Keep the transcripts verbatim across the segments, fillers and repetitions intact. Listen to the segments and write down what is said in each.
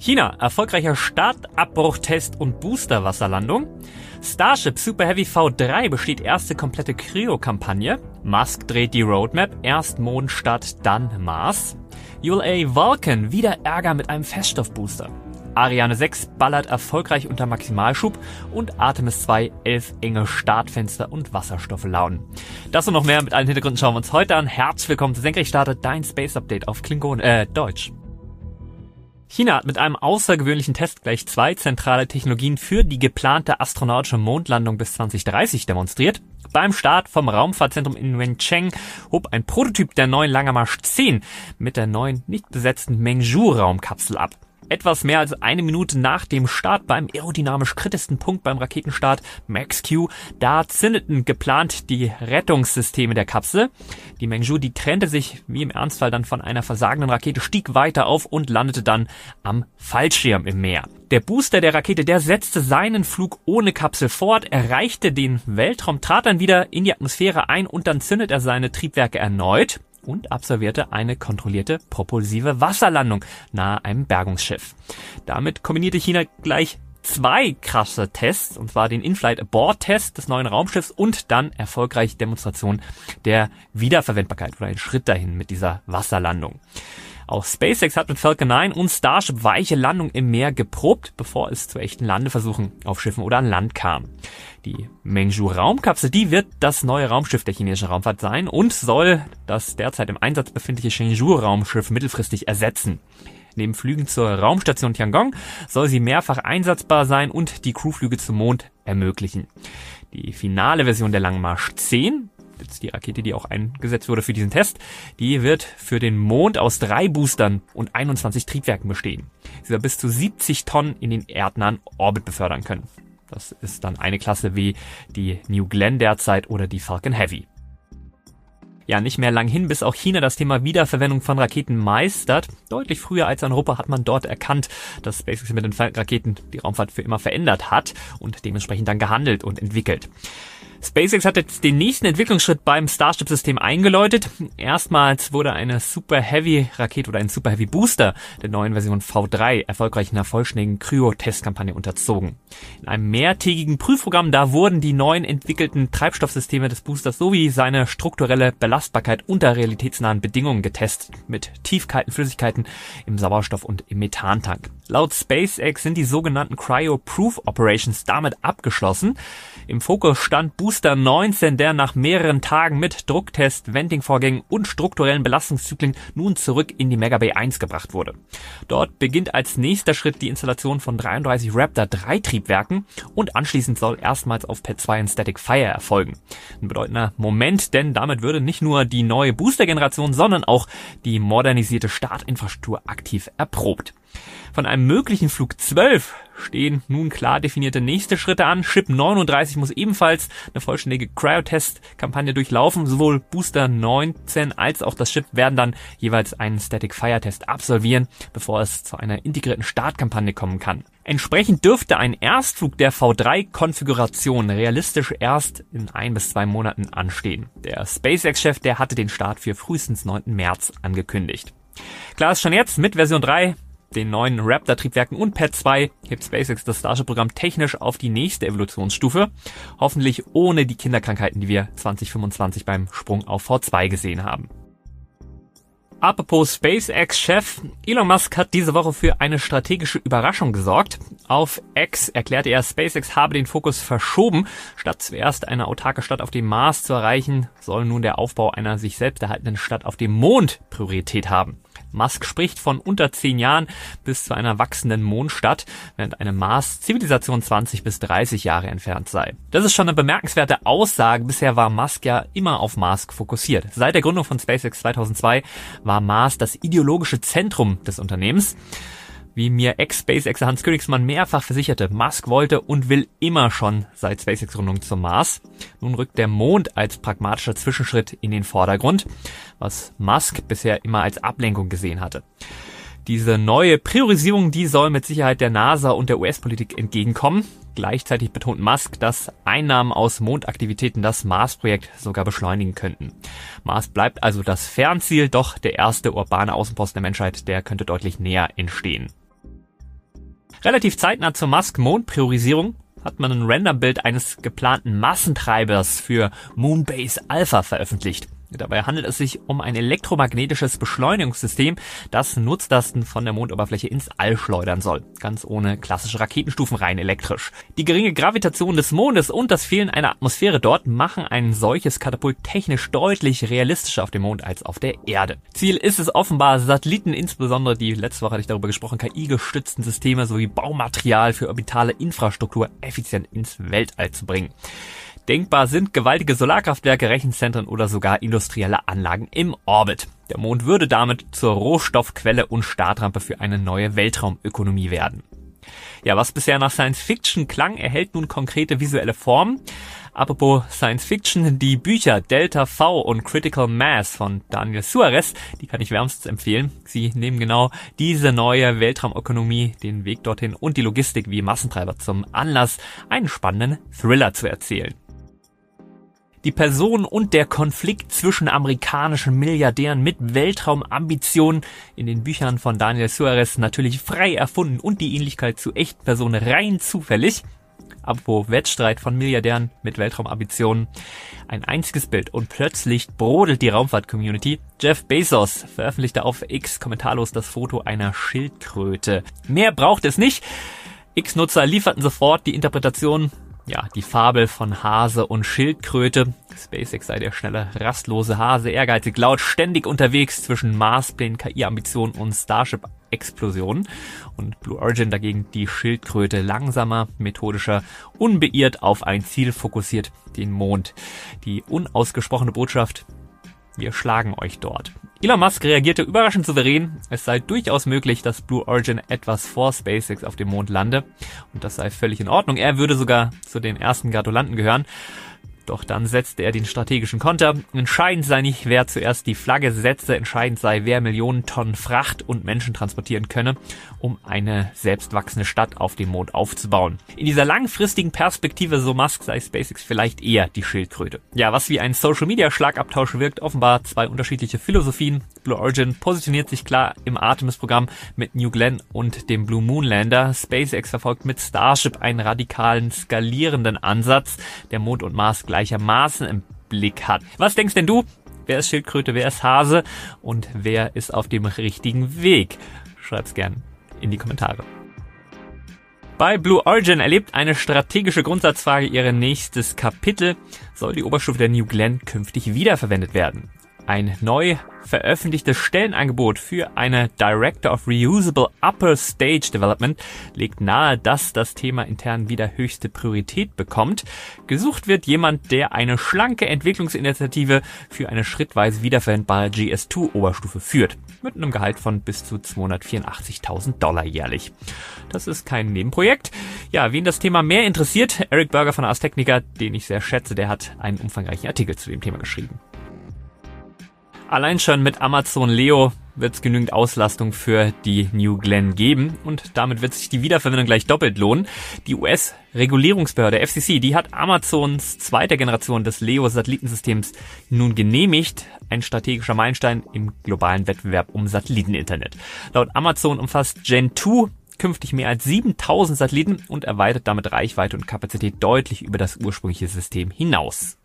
China, erfolgreicher Startabbruchtest und Booster-Wasserlandung. Starship Super Heavy V drei besteht erste komplette Kryo-Kampagne. Musk dreht die Roadmap, erst Mondstadt, dann Mars. U L A Vulcan, wieder Ärger mit einem Feststoffbooster. Ariane sechs ballert erfolgreich unter Maximalschub und Artemis zwei elf enge Startfenster und Wasserstofflaunen. Das und noch mehr mit allen Hintergründen schauen wir uns heute an. Herzlich willkommen zu Senkrechtstarter, dein Space Update auf Klingon, äh, Deutsch. China hat mit einem außergewöhnlichen Test gleich zwei zentrale Technologien für die geplante astronautische Mondlandung bis zwanzig dreißig demonstriert. Beim Start vom Raumfahrtzentrum in Wencheng hob ein Prototyp der neuen Langermarsch zehn mit der neuen nicht besetzten Mengzhou-Raumkapsel ab. Etwas mehr als eine Minute nach dem Start beim aerodynamisch kritischsten Punkt beim Raketenstart Max Q, da zündeten geplant die Rettungssysteme der Kapsel. Die Mengzhou, die trennte sich wie im Ernstfall dann von einer versagenden Rakete, stieg weiter auf und landete dann am Fallschirm im Meer. Der Booster der Rakete, der setzte seinen Flug ohne Kapsel fort, erreichte den Weltraum, trat dann wieder in die Atmosphäre ein und dann zündet er seine Triebwerke erneut und absolvierte eine kontrollierte propulsive Wasserlandung nahe einem Bergungsschiff. Damit kombinierte China gleich zwei krasse Tests, und zwar den In-Flight-Abort-Test des neuen Raumschiffs und dann erfolgreich Demonstration der Wiederverwendbarkeit oder ein Schritt dahin mit dieser Wasserlandung. Auch SpaceX hat mit Falcon neun und Starship weiche Landung im Meer geprobt, bevor es zu echten Landeversuchen auf Schiffen oder an Land kam. Die Mengzhou-Raumkapsel, die wird das neue Raumschiff der chinesischen Raumfahrt sein und soll das derzeit im Einsatz befindliche Shenzhou-Raumschiff mittelfristig ersetzen. Neben Flügen zur Raumstation Tiangong soll sie mehrfach einsatzbar sein und die Crewflüge zum Mond ermöglichen. Die finale Version der Langmarsch zehn, jetzt die Rakete, die auch eingesetzt wurde für diesen Test, die wird für den Mond aus drei Boostern und einundzwanzig Triebwerken bestehen. Sie soll bis zu siebzig Tonnen in den erdnahen Orbit befördern können. Das ist dann eine Klasse wie die New Glenn derzeit oder die Falcon Heavy. Ja, nicht mehr lang hin, bis auch China das Thema Wiederverwendung von Raketen meistert. Deutlich früher als in Europa hat man dort erkannt, dass SpaceX mit den Raketen die Raumfahrt für immer verändert hat und dementsprechend dann gehandelt und entwickelt. SpaceX hat jetzt den nächsten Entwicklungsschritt beim Starship-System eingeläutet. Erstmals wurde eine Super Heavy Rakete oder ein Super Heavy Booster der neuen Version V drei erfolgreich einer vollständigen Kryo-Testkampagne unterzogen. In einem mehrtägigen Prüfprogramm, da wurden die neuen entwickelten Treibstoffsysteme des Boosters sowie seine strukturelle Belastbarkeit unter realitätsnahen Bedingungen getestet, mit tiefkalten Flüssigkeiten im Sauerstoff- und im Methantank. Laut SpaceX sind die sogenannten Cryo-Proof Operations damit abgeschlossen. Im Fokus stand Booster neunzehn, der nach mehreren Tagen mit Drucktest, Venting-Vorgängen und strukturellen Belastungszyklen nun zurück in die Mega Bay eins gebracht wurde. Dort beginnt als nächster Schritt die Installation von dreiunddreißig Raptor drei Triebwerken und anschließend soll erstmals auf Pad zwei ein Static Fire erfolgen. Ein bedeutender Moment, denn damit würde nicht nur die neue Booster-Generation, sondern auch die modernisierte Startinfrastruktur aktiv erprobt. Von einem möglichen Flug zwölf stehen nun klar definierte nächste Schritte an. Ship neununddreißig muss ebenfalls eine vollständige Cryo-Test-Kampagne durchlaufen. Sowohl Booster neunzehn als auch das Ship werden dann jeweils einen Static Fire-Test absolvieren, bevor es zu einer integrierten Startkampagne kommen kann. Entsprechend dürfte ein Erstflug der V drei Konfiguration realistisch erst in ein bis zwei Monaten anstehen. Der SpaceX-Chef, der hatte den Start für frühestens neunten März angekündigt. Klar ist schon jetzt, mit Version drei, den neuen Raptor-Triebwerken und Pad zwei hebt SpaceX das Starship-Programm technisch auf die nächste Evolutionsstufe. Hoffentlich ohne die Kinderkrankheiten, die wir zwanzig fünfundzwanzig beim Sprung auf V zwei gesehen haben. Apropos SpaceX-Chef, Elon Musk hat diese Woche für eine strategische Überraschung gesorgt. Auf X erklärte er, SpaceX habe den Fokus verschoben. Statt zuerst eine autarke Stadt auf dem Mars zu erreichen, soll nun der Aufbau einer sich selbst erhaltenden Stadt auf dem Mond Priorität haben. Musk spricht von unter zehn Jahren bis zu einer wachsenden Mondstadt, während eine Mars-Zivilisation zwanzig bis dreißig Jahre entfernt sei. Das ist schon eine bemerkenswerte Aussage. Bisher war Musk ja immer auf Mars fokussiert. Seit der Gründung von SpaceX zweitausendzwei war Mars das ideologische Zentrum des Unternehmens. Wie mir Ex-SpaceXer Hans Königsmann mehrfach versicherte, Musk wollte und will immer schon seit SpaceX-Gründung zum Mars. Nun rückt der Mond als pragmatischer Zwischenschritt in den Vordergrund, was Musk bisher immer als Ablenkung gesehen hatte. Diese neue Priorisierung, die soll mit Sicherheit der NASA und der U S-Politik entgegenkommen. Gleichzeitig betont Musk, dass Einnahmen aus Mondaktivitäten das Mars-Projekt sogar beschleunigen könnten. Mars bleibt also das Fernziel, doch der erste urbane Außenposten der Menschheit, der könnte deutlich näher entstehen. Relativ zeitnah zur Musk-Mondpriorisierung hat man ein Renderbild eines geplanten Massentreibers für Moonbase Alpha veröffentlicht. Dabei handelt es sich um ein elektromagnetisches Beschleunigungssystem, das Nutzlasten von der Mondoberfläche ins All schleudern soll. Ganz ohne klassische Raketenstufen, rein elektrisch. Die geringe Gravitation des Mondes und das Fehlen einer Atmosphäre dort machen ein solches Katapult technisch deutlich realistischer auf dem Mond als auf der Erde. Ziel ist es offenbar, Satelliten, insbesondere die letzte Woche hatte ich darüber gesprochen, K I-gestützten Systeme sowie Baumaterial für orbitale Infrastruktur effizient ins Weltall zu bringen. Denkbar sind gewaltige Solarkraftwerke, Rechenzentren oder sogar industrielle Anlagen im Orbit. Der Mond würde damit zur Rohstoffquelle und Startrampe für eine neue Weltraumökonomie werden. Ja, was bisher nach Science Fiction klang, erhält nun konkrete visuelle Formen. Apropos Science Fiction, die Bücher Delta V und Critical Mass von Daniel Suarez, die kann ich wärmstens empfehlen. Sie nehmen genau diese neue Weltraumökonomie, den Weg dorthin und die Logistik wie Massentreiber zum Anlass, einen spannenden Thriller zu erzählen. Die Person und der Konflikt zwischen amerikanischen Milliardären mit Weltraumambitionen, in den Büchern von Daniel Suarez natürlich frei erfunden und die Ähnlichkeit zu echten Personen rein zufällig. Apropos Wettstreit von Milliardären mit Weltraumambitionen. Ein einziges Bild und plötzlich brodelt die Raumfahrt-Community. Jeff Bezos veröffentlichte auf X kommentarlos das Foto einer Schildkröte. Mehr braucht es nicht. X-Nutzer lieferten sofort die Interpretation, ja, die Fabel von Hase und Schildkröte. SpaceX sei der schnelle, rastlose Hase, ehrgeizig, laut, ständig unterwegs zwischen Marsplänen, K I-Ambitionen und Starship-Explosionen. Und Blue Origin dagegen die Schildkröte, langsamer, methodischer, unbeirrt auf ein Ziel fokussiert, den Mond. Die unausgesprochene Botschaft: wir schlagen euch dort. Elon Musk reagierte überraschend souverän. Es sei durchaus möglich, dass Blue Origin etwas vor SpaceX auf dem Mond lande. Und das sei völlig in Ordnung. Er würde sogar zu den ersten Gratulanten gehören. Doch dann setzte er den strategischen Konter. Entscheidend sei nicht, wer zuerst die Flagge setzte. Entscheidend sei, wer Millionen Tonnen Fracht und Menschen transportieren könne, um eine selbstwachsende Stadt auf dem Mond aufzubauen. In dieser langfristigen Perspektive, so Musk, sei SpaceX vielleicht eher die Schildkröte. Ja, was wie ein Social-Media-Schlagabtausch wirkt, offenbar zwei unterschiedliche Philosophien. Blue Origin positioniert sich klar im Artemis-Programm mit New Glenn und dem Blue Moon Lander. SpaceX verfolgt mit Starship einen radikalen, skalierenden Ansatz, der Mond und Mars gleichermaßen im Blick hat. Was denkst denn du? Wer ist Schildkröte, wer ist Hase und wer ist auf dem richtigen Weg? Schreib's gern in die Kommentare. Bei Blue Origin erlebt eine strategische Grundsatzfrage ihr nächstes Kapitel. Soll die Oberstufe der New Glenn künftig wiederverwendet werden? Ein neu veröffentlichtes Stellenangebot für eine Director of Reusable Upper Stage Development legt nahe, dass das Thema intern wieder höchste Priorität bekommt. Gesucht wird jemand, der eine schlanke Entwicklungsinitiative für eine schrittweise wiederverwendbare G S zwei Oberstufe führt, mit einem Gehalt von bis zu zweihundertvierundachtzigtausend Dollar jährlich. Das ist kein Nebenprojekt. Ja, wen das Thema mehr interessiert, Eric Berger von Ars Technica, den ich sehr schätze, der hat einen umfangreichen Artikel zu dem Thema geschrieben. Allein schon mit Amazon Leo wird es genügend Auslastung für die New Glenn geben und damit wird sich die Wiederverwendung gleich doppelt lohnen. Die U S-Regulierungsbehörde F C C, die hat Amazons zweite Generation des Leo-Satellitensystems nun genehmigt, ein strategischer Meilenstein im globalen Wettbewerb um Satelliteninternet. Laut Amazon umfasst Gen zwei künftig mehr als siebentausend Satelliten und erweitert damit Reichweite und Kapazität deutlich über das ursprüngliche System hinaus.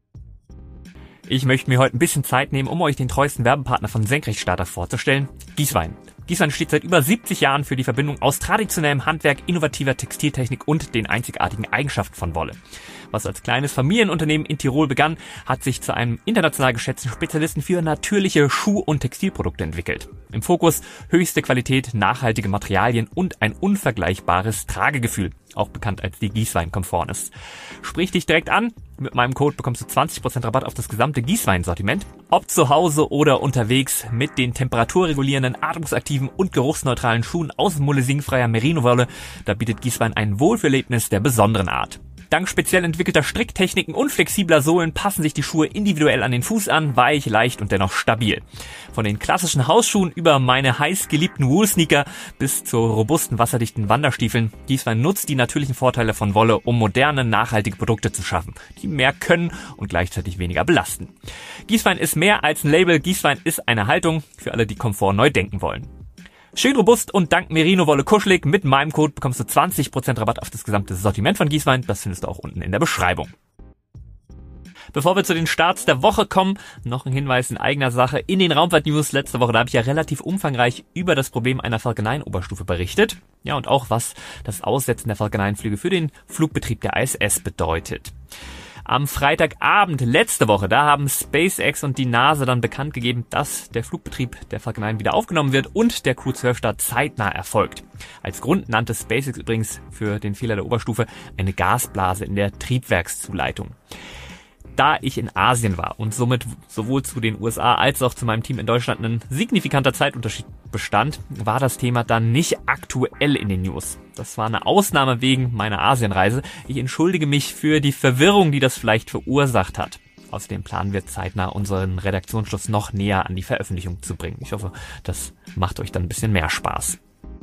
Ich möchte mir heute ein bisschen Zeit nehmen, um euch den treuesten Werbepartner von Senkrechtstarter vorzustellen, Gieswein. Gieswein steht seit über siebzig Jahren für die Verbindung aus traditionellem Handwerk, innovativer Textiltechnik und den einzigartigen Eigenschaften von Wolle. Was als kleines Familienunternehmen in Tirol begann, hat sich zu einem international geschätzten Spezialisten für natürliche Schuh- und Textilprodukte entwickelt. Im Fokus höchste Qualität, nachhaltige Materialien und ein unvergleichbares Tragegefühl, auch bekannt als die Gieswein-Confornis. Sprich dich direkt an. Mit meinem Code bekommst du zwanzig Prozent Rabatt auf das gesamte Gieswein-Sortiment. Ob zu Hause oder unterwegs, mit den temperaturregulierenden, atmungsaktiven und geruchsneutralen Schuhen aus molesingfreier Merino-Wolle, da bietet Gieswein ein Wohlfühlerlebnis der besonderen Art. Dank speziell entwickelter Stricktechniken und flexibler Sohlen passen sich die Schuhe individuell an den Fuß an, weich, leicht und dennoch stabil. Von den klassischen Hausschuhen über meine heiß geliebten Wool-Sneaker bis zu robusten, wasserdichten Wanderstiefeln, Gieswein nutzt die natürlichen Vorteile von Wolle, um moderne, nachhaltige Produkte zu schaffen, die mehr können und gleichzeitig weniger belasten. Gieswein ist mehr als ein Label, Gieswein ist eine Haltung für alle, die Komfort neu denken wollen. Schön robust und dank Merino-Wolle kuschelig. Mit meinem Code bekommst du zwanzig Prozent Rabatt auf das gesamte Sortiment von Gieswein. Das findest du auch unten in der Beschreibung. Bevor wir zu den Starts der Woche kommen, noch ein Hinweis in eigener Sache. In den Raumfahrt-News letzte Woche, da habe ich ja relativ umfangreich über das Problem einer Falcon neun Oberstufe berichtet. Ja, und auch, was das Aussetzen der Falcon neun Flüge für den Flugbetrieb der I S S bedeutet. Am Freitagabend letzte Woche, da haben SpaceX und die NASA dann bekannt gegeben, dass der Flugbetrieb der Falcon neun wieder aufgenommen wird und der Crew zwölf Start zeitnah erfolgt. Als Grund nannte SpaceX übrigens für den Fehler der Oberstufe eine Gasblase in der Triebwerkszuleitung. Da ich in Asien war und somit sowohl zu den U S A als auch zu meinem Team in Deutschland ein signifikanter Zeitunterschied bestand, war das Thema dann nicht aktuell in den News. Das war eine Ausnahme wegen meiner Asienreise. Ich entschuldige mich für die Verwirrung, die das vielleicht verursacht hat. Außerdem planen wir zeitnah unseren Redaktionsschluss noch näher an die Veröffentlichung zu bringen. Ich hoffe, das macht euch dann ein bisschen mehr Spaß.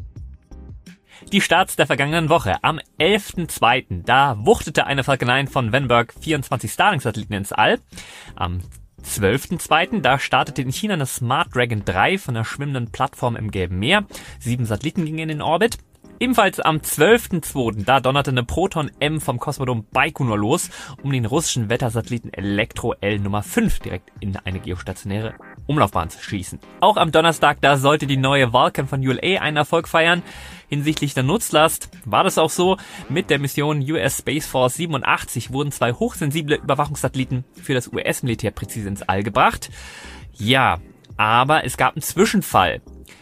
Die Starts der vergangenen Woche. Am elften zweiten Da wuchtete eine Falcon neun von Vandenberg vierundzwanzig Starlink-Satelliten ins All. Am zwölften zweiten Da startete in China eine Smart Dragon drei von der schwimmenden Plattform im Gelben Meer. Sieben Satelliten gingen in den Orbit. Ebenfalls am zwölften zweiten Da donnerte eine Proton M vom Kosmodrom Baikonur los, um den russischen Wettersatelliten Elektro L Nummer fünf direkt in eine geostationäre Umlaufbahn zu schießen. Auch am Donnerstag, da sollte die neue Vulcan von U L A einen Erfolg feiern. Hinsichtlich der Nutzlast war das auch so. Mit der Mission U S Space Force siebenundachtzig wurden zwei hochsensible Überwachungssatelliten für das U S-Militär präzise ins All gebracht. Ja, aber es gab einen Zwischenfall.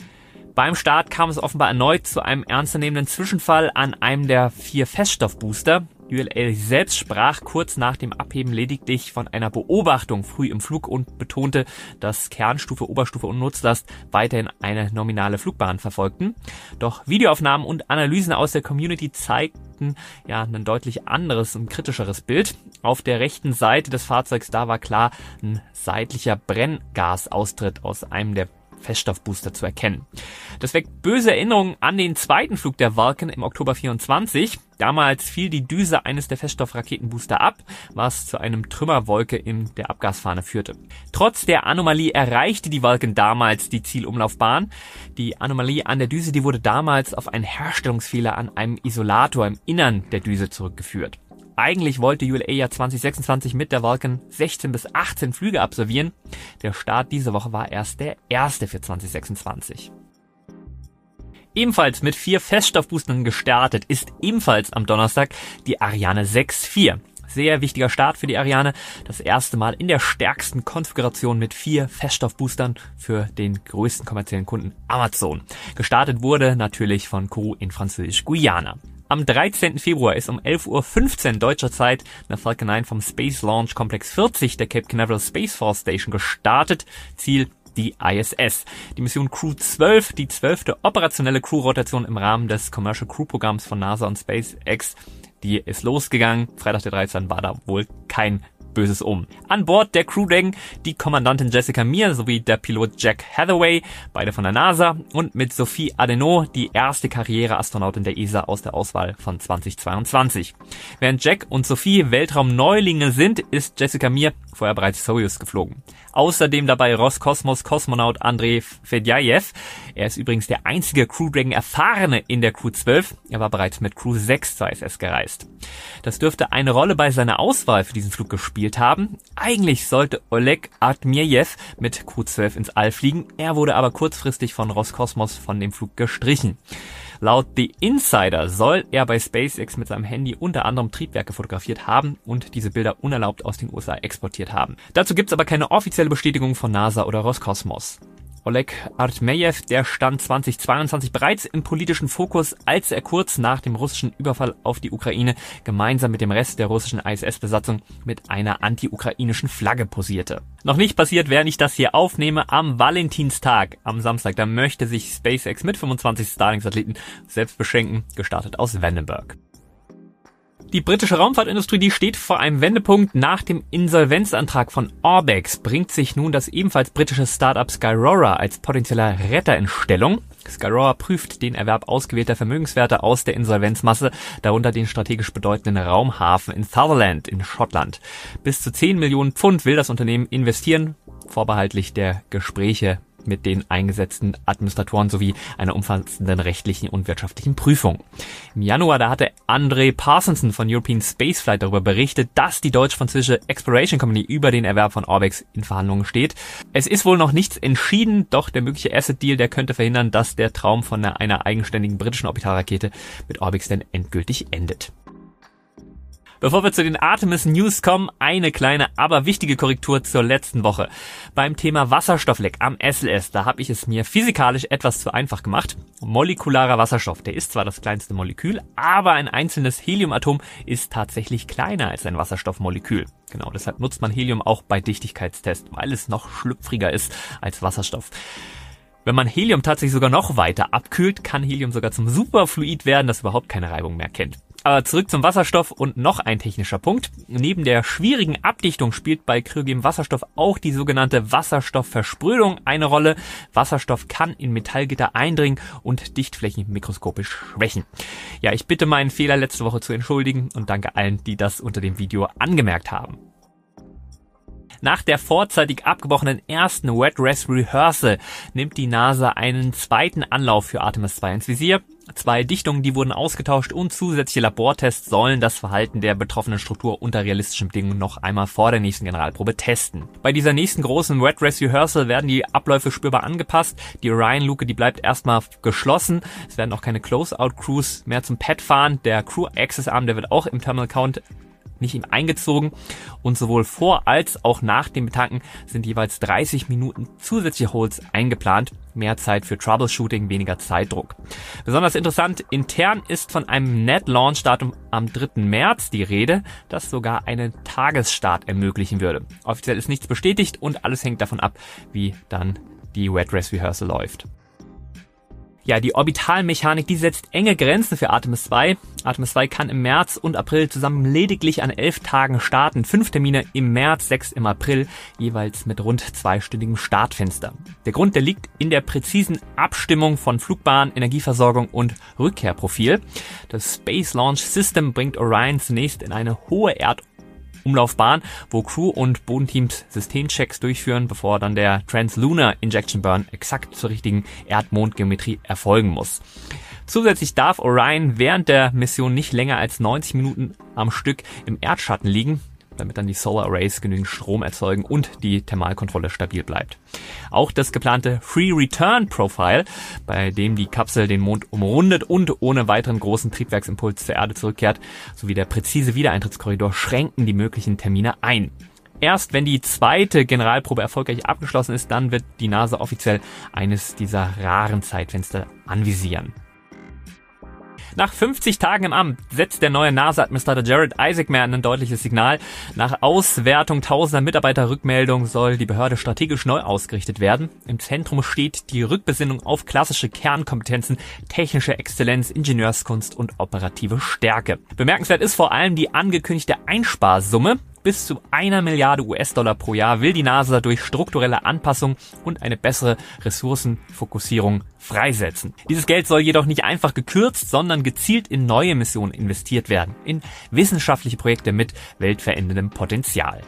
Beim Start kam es offenbar erneut zu einem ernstzunehmenden Zwischenfall an einem der vier Feststoffbooster. U L A selbst sprach kurz nach dem Abheben lediglich von einer Beobachtung früh im Flug und betonte, dass Kernstufe, Oberstufe und Nutzlast weiterhin eine nominale Flugbahn verfolgten. Doch Videoaufnahmen und Analysen aus der Community zeigten ja ein deutlich anderes und kritischeres Bild. Auf der rechten Seite des Fahrzeugs, da war klar ein seitlicher Brenngasaustritt aus einem der Feststoffbooster zu erkennen. Das weckt böse Erinnerungen an den zweiten Flug der Vulcan im Oktober vierundzwanzig. Damals fiel die Düse eines der Feststoffraketenbooster ab, was zu einem Trümmerwolke in der Abgasfahne führte. Trotz der Anomalie erreichte die Vulcan damals die Zielumlaufbahn. Die Anomalie an der Düse, die wurde damals auf einen Herstellungsfehler an einem Isolator im Innern der Düse zurückgeführt. Eigentlich wollte U L A ja zwanzig sechsundzwanzig mit der Vulcan sechzehn bis achtzehn Flüge absolvieren. Der Start diese Woche war erst der erste für zwanzig sechsundzwanzig. Ebenfalls mit vier Feststoffboostern gestartet ist ebenfalls am Donnerstag die Ariane sechs vier. Sehr wichtiger Start für die Ariane. Das erste Mal in der stärksten Konfiguration mit vier Feststoffboostern für den größten kommerziellen Kunden Amazon. Gestartet wurde natürlich von Kourou in Französisch-Guyana. Am dreizehnten Februar ist um elf Uhr fünfzehn deutscher Zeit eine Falcon neun vom Space Launch Complex vierzig der Cape Canaveral Space Force Station gestartet. Ziel die I S S. Die Mission Crew zwölf, die zwölfte operationelle Crew-Rotation im Rahmen des Commercial Crew-Programms von NASA und SpaceX, die ist losgegangen. Freitag der dreizehnte war da wohl kein Böses um. An Bord der Crew Dragon die Kommandantin Jessica Meir sowie der Pilot Jack Hathaway, beide von der NASA, und mit Sophie Adenau die erste Karriereastronautin der E S A aus der Auswahl von zwanzig zweiundzwanzig. Während Jack und Sophie Weltraumneulinge sind, ist Jessica Meir vorher bereits Soyuz geflogen. Außerdem dabei Roskosmos-Kosmonaut Andrei Fedyaev. Er ist übrigens der einzige Crew Dragon Erfahrene in der Crew zwölf. Er war bereits mit Crew sechs zur I S S gereist. Das dürfte eine Rolle bei seiner Auswahl für diesen Flug gespielt haben. Eigentlich sollte Oleg Artmirjew mit Crew zwölf ins All fliegen. Er wurde aber kurzfristig von Roskosmos von dem Flug gestrichen. Laut The Insider soll er bei SpaceX mit seinem Handy unter anderem Triebwerke fotografiert haben und diese Bilder unerlaubt aus den U S A exportiert haben. Dazu gibt's aber keine offizielle Bestätigung von NASA oder Roskosmos. Oleg Artmirjew, der stand zwanzig zweiundzwanzig bereits im politischen Fokus, als er kurz nach dem russischen Überfall auf die Ukraine gemeinsam mit dem Rest der russischen I S S-Besatzung mit einer anti-ukrainischen Flagge posierte. Noch nicht passiert, während ich das hier aufnehme, am Valentinstag, am Samstag, da möchte sich SpaceX mit fünfundzwanzig Starlink-Satelliten selbst beschenken, gestartet aus Vandenberg. Die britische Raumfahrtindustrie, die steht vor einem Wendepunkt. Nach dem Insolvenzantrag von Orbex bringt sich nun das ebenfalls britische Startup Skyrora als potenzieller Retter in Stellung. Skyrora prüft den Erwerb ausgewählter Vermögenswerte aus der Insolvenzmasse, darunter den strategisch bedeutenden Raumhafen in Sutherland in Schottland. Bis zu zehn Millionen Pfund will das Unternehmen investieren, vorbehaltlich der Gespräche mit den eingesetzten Administratoren sowie einer umfassenden rechtlichen und wirtschaftlichen Prüfung. Im Januar, da hatte André Parsonson von European Spaceflight darüber berichtet, dass die deutsch-französische Exploration Company über den Erwerb von Orbex in Verhandlungen steht. Es ist wohl noch nichts entschieden, doch der mögliche Asset-Deal, der könnte verhindern, dass der Traum von einer, einer eigenständigen britischen Orbitalrakete mit Orbex denn endgültig endet. Bevor wir zu den Artemis News kommen, eine kleine, aber wichtige Korrektur zur letzten Woche. Beim Thema Wasserstoffleck am S L S, da habe ich es mir physikalisch etwas zu einfach gemacht. Molekularer Wasserstoff, der ist zwar das kleinste Molekül, aber ein einzelnes Heliumatom ist tatsächlich kleiner als ein Wasserstoffmolekül. Genau, deshalb nutzt man Helium auch bei Dichtigkeitstests, weil es noch schlüpfriger ist als Wasserstoff. Wenn man Helium tatsächlich sogar noch weiter abkühlt, kann Helium sogar zum Superfluid werden, das überhaupt keine Reibung mehr kennt. Aber zurück zum Wasserstoff und noch ein technischer Punkt. Neben der schwierigen Abdichtung spielt bei kryogenem Wasserstoff auch die sogenannte Wasserstoffversprödung eine Rolle. Wasserstoff kann in Metallgitter eindringen und Dichtflächen mikroskopisch schwächen. Ja, ich bitte meinen Fehler letzte Woche zu entschuldigen und danke allen, die das unter dem Video angemerkt haben. Nach der vorzeitig abgebrochenen ersten Wet Rest Rehearsal nimmt die NASA einen zweiten Anlauf für Artemis zwei ins Visier. Zwei Dichtungen, die wurden ausgetauscht und zusätzliche Labortests sollen das Verhalten der betroffenen Struktur unter realistischen Bedingungen noch einmal vor der nächsten Generalprobe testen. Bei dieser nächsten großen Wet Rest Rehearsal werden die Abläufe spürbar angepasst. Die Orion-Luke, die bleibt erstmal geschlossen. Es werden auch keine Close-Out-Crews mehr zum Pad fahren. Der Crew-Access-Arm, der wird auch im Terminal Count nicht ihm eingezogen und sowohl vor als auch nach dem Betanken sind jeweils dreißig Minuten zusätzliche Holds eingeplant. Mehr Zeit für Troubleshooting, weniger Zeitdruck. Besonders interessant, intern ist von einem Net-Launch-Datum am dritten März die Rede, das sogar einen Tagesstart ermöglichen würde. Offiziell ist nichts bestätigt und alles hängt davon ab, wie dann die Wet Rest Rehearsal läuft. Ja, die Orbitalmechanik, die setzt enge Grenzen für Artemis zwei. Artemis zwei kann im März und April zusammen lediglich an elf Tagen starten. Fünf Termine im März, sechs im April, jeweils mit rund zweistündigem Startfenster. Der Grund, der liegt in der präzisen Abstimmung von Flugbahn, Energieversorgung und Rückkehrprofil. Das Space Launch System bringt Orion zunächst in eine hohe Erd Umlaufbahn, wo Crew und Bodenteams Systemchecks durchführen, bevor dann der Translunar Injection Burn exakt zur richtigen Erd-Mond-Geometrie erfolgen muss. Zusätzlich darf Orion während der Mission nicht länger als neunzig Minuten am Stück im Erdschatten liegen, damit dann die Solar Arrays genügend Strom erzeugen und die Thermalkontrolle stabil bleibt. Auch das geplante Free Return Profile, bei dem die Kapsel den Mond umrundet und ohne weiteren großen Triebwerksimpuls zur Erde zurückkehrt, sowie der präzise Wiedereintrittskorridor schränken die möglichen Termine ein. Erst wenn die zweite Generalprobe erfolgreich abgeschlossen ist, dann wird die NASA offiziell eines dieser raren Zeitfenster anvisieren. Nach fünfzig Tagen im Amt setzt der neue NASA-Administrator Jared Isaacman ein deutliches Signal. Nach Auswertung tausender Mitarbeiterrückmeldungen soll die Behörde strategisch neu ausgerichtet werden. Im Zentrum steht die Rückbesinnung auf klassische Kernkompetenzen, technische Exzellenz, Ingenieurskunst und operative Stärke. Bemerkenswert ist vor allem die angekündigte Einsparsumme. Bis zu einer Milliarde U S-Dollar pro Jahr will die NASA durch strukturelle Anpassung und eine bessere Ressourcenfokussierung freisetzen. Dieses Geld soll jedoch nicht einfach gekürzt, sondern gezielt in neue Missionen investiert werden, in wissenschaftliche Projekte mit weltveränderndem Potenzial.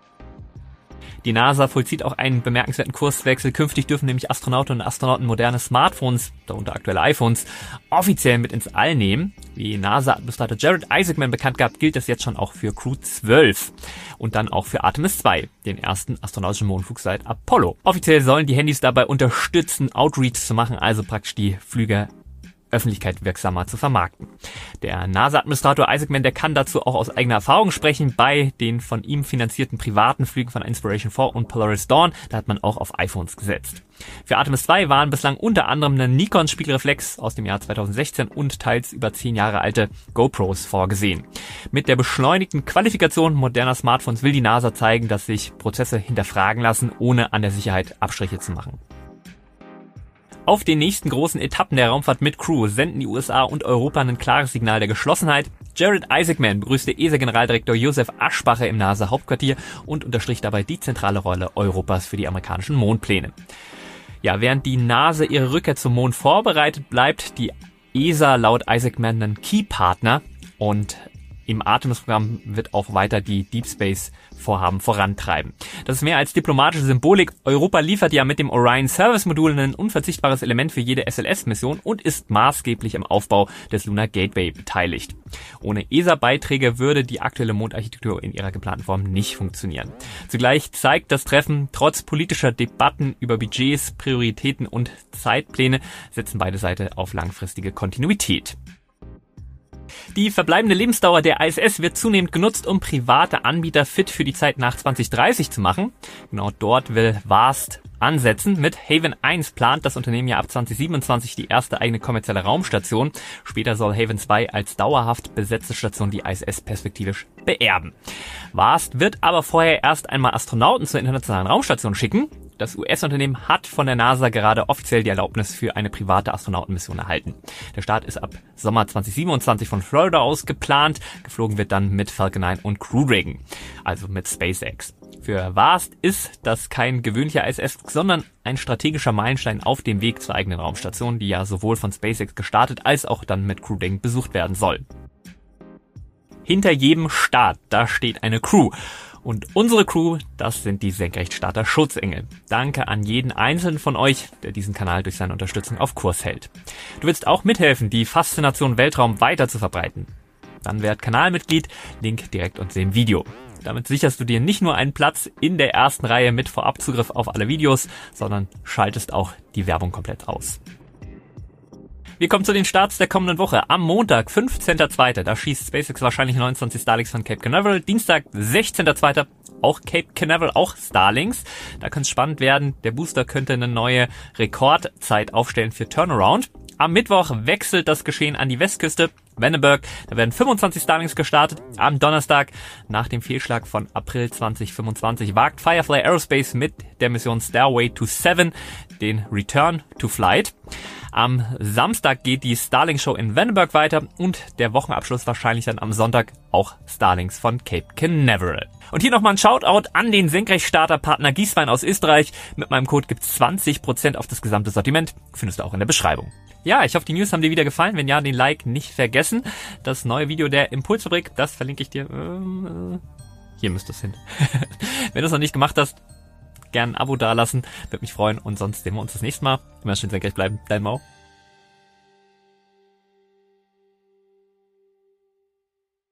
Die NASA vollzieht auch einen bemerkenswerten Kurswechsel. Künftig dürfen nämlich Astronautinnen und Astronauten moderne Smartphones, darunter aktuelle iPhones, offiziell mit ins All nehmen. Wie NASA-Administrator Jared Isaacman bekannt gab, gilt das jetzt schon auch für Crew zwölf und dann auch für Artemis zwei, den ersten astronautischen Mondflug seit Apollo. Offiziell sollen die Handys dabei unterstützen, Outreach zu machen, also praktisch die Flüge Öffentlichkeit wirksamer zu vermarkten. Der NASA-Administrator Isaacman, der kann dazu auch aus eigener Erfahrung sprechen. Bei den von ihm finanzierten privaten Flügen von Inspiration vier und Polaris Dawn, da hat man auch auf iPhones gesetzt. Für Artemis zwei waren bislang unter anderem eine Nikon-Spiegelreflex aus dem Jahr zweitausendsechzehn und teils über zehn Jahre alte GoPros vorgesehen. Mit der beschleunigten Qualifikation moderner Smartphones will die NASA zeigen, dass sich Prozesse hinterfragen lassen, ohne an der Sicherheit Abstriche zu machen. Auf den nächsten großen Etappen der Raumfahrt mit Crew senden die U S A und Europa ein klares Signal der Geschlossenheit. Jared Isaacman begrüßte E S A-Generaldirektor Josef Aschbacher im NASA-Hauptquartier und unterstrich dabei die zentrale Rolle Europas für die amerikanischen Mondpläne. Ja, während die NASA ihre Rückkehr zum Mond vorbereitet, bleibt die E S A laut Isaacman ein Key-Partner und im Artemis-Programm wird auch weiter die Deep Space-Vorhaben vorantreiben. Das ist mehr als diplomatische Symbolik. Europa liefert ja mit dem Orion-Service-Modul ein unverzichtbares Element für jede S L S-Mission und ist maßgeblich im Aufbau des Lunar Gateway beteiligt. Ohne E S A-Beiträge würde die aktuelle Mondarchitektur in ihrer geplanten Form nicht funktionieren. Zugleich zeigt das Treffen, trotz politischer Debatten über Budgets, Prioritäten und Zeitpläne, setzen beide Seiten auf langfristige Kontinuität. Die verbleibende Lebensdauer der I S S wird zunehmend genutzt, um private Anbieter fit für die Zeit nach zwanzig dreißig zu machen. Genau dort will VAST ansetzen. Mit Haven eins plant das Unternehmen ja ab zwanzig siebenundzwanzig die erste eigene kommerzielle Raumstation. Später soll Haven zwei als dauerhaft besetzte Station die I S S perspektivisch beerben. VAST wird aber vorher erst einmal Astronauten zur internationalen Raumstation schicken. Das U S-Unternehmen hat von der NASA gerade offiziell die Erlaubnis für eine private Astronautenmission erhalten. Der Start ist ab Sommer zwanzig siebenundzwanzig von Florida aus geplant. Geflogen wird dann mit Falcon neun und Crew Dragon, also mit SpaceX. Für VAST ist das kein gewöhnlicher I S S-Flug, sondern ein strategischer Meilenstein auf dem Weg zur eigenen Raumstation, die ja sowohl von SpaceX gestartet als auch dann mit Crew Dragon besucht werden soll. Hinter jedem Start, da steht eine Crew. Und unsere Crew, das sind die Senkrechtstarter-Schutzengel. Danke an jeden einzelnen von euch, der diesen Kanal durch seine Unterstützung auf Kurs hält. Du willst auch mithelfen, die Faszination Weltraum weiter zu verbreiten? Dann werd Kanalmitglied, Link direkt unter dem Video. Damit sicherst du dir nicht nur einen Platz in der ersten Reihe mit Vorabzugriff auf alle Videos, sondern schaltest auch die Werbung komplett aus. Wir kommen zu den Starts der kommenden Woche. Am Montag, fünfzehnter zweiter Da schießt SpaceX wahrscheinlich neunundzwanzig Starlinks von Cape Canaveral. Dienstag, sechzehnter zweiter auch Cape Canaveral, auch Starlinks. Da könnte es spannend werden. Der Booster könnte eine neue Rekordzeit aufstellen für Turnaround. Am Mittwoch wechselt das Geschehen an die Westküste. Vandenberg, da werden fünfundzwanzig Starlinks gestartet. Am Donnerstag, nach dem Fehlschlag von April zwanzig fünfundzwanzig, wagt Firefly Aerospace mit der Mission Stairway to Seven den Return to Flight. Am Samstag geht die Starlink-Show in Vandenberg weiter und der Wochenabschluss wahrscheinlich dann am Sonntag auch Starlinks von Cape Canaveral. Und hier nochmal ein Shoutout an den Senkrechtstarter-Partner Gieswein aus Österreich. Mit meinem Code gibt's zwanzig Prozent auf das gesamte Sortiment. Findest du auch in der Beschreibung. Ja, ich hoffe, die News haben dir wieder gefallen. Wenn ja, den Like nicht vergessen. Das neue Video der Impulsfabrik, das verlinke ich dir. Äh, hier müsste es hin. Wenn du es noch nicht gemacht hast, gerne ein Abo dalassen. Würde mich freuen. Und sonst sehen wir uns das nächste Mal. Immer schön senkrecht bleiben. Dein Mau.